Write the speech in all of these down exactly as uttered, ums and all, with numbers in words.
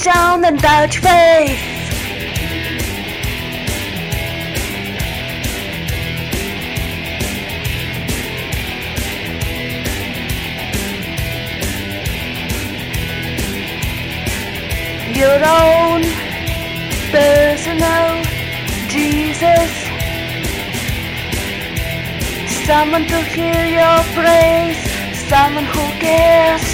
Reach out and touch faith. Your own personal Jesus, someone to hear your praise, someone who cares.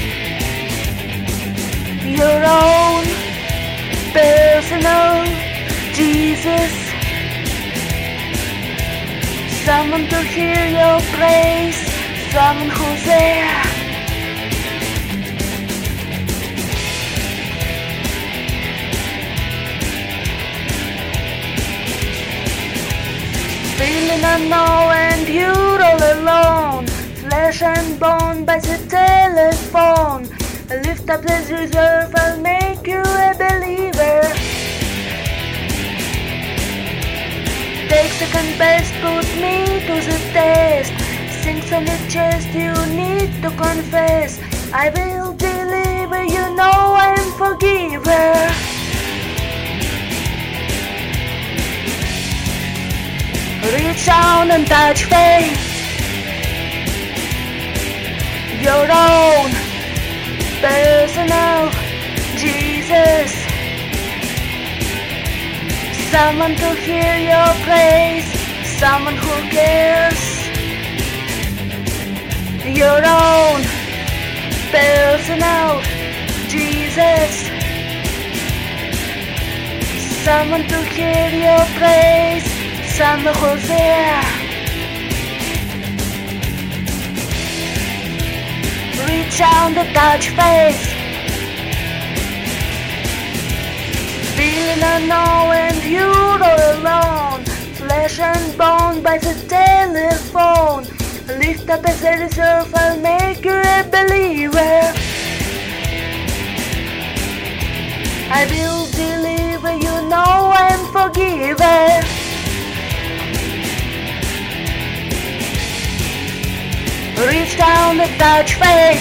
Your own personal Jesus, someone to hear your praise, someone who's there. Feeling unknown and you're all alone, flesh and bone by the telephone. Lift up this reserve, I'll make you a believer. Take second best, put me to the test. Things on your chest you need to confess. I will deliver, you know I am forgiver. Reach out and touch faith. Your own personal Jesus, someone to hear your praise, someone who cares. Your own personal Jesus, someone to hear your praise, someone who's there. Reach out and touch faith. Feeling unknown and you're all alone, flesh and bone by the telephone. Lift up as a reserve, I'll make you a believer. I will deliver, you know I am forgiver. Reach down and touch faith.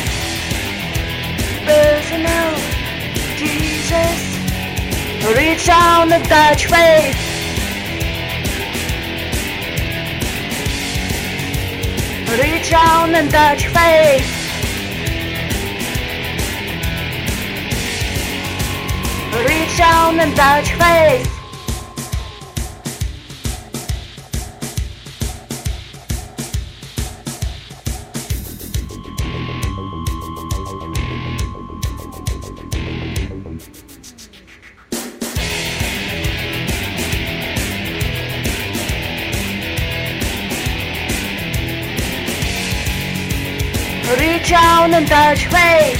Personal Jesus, reach down and touch faith. Reach down and touch faith. Reach down and touch faith. Reach out and touch faith.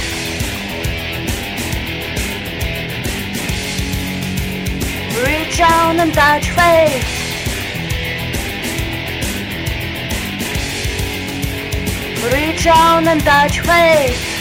Reach out and touch faith. Reach out and touch faith.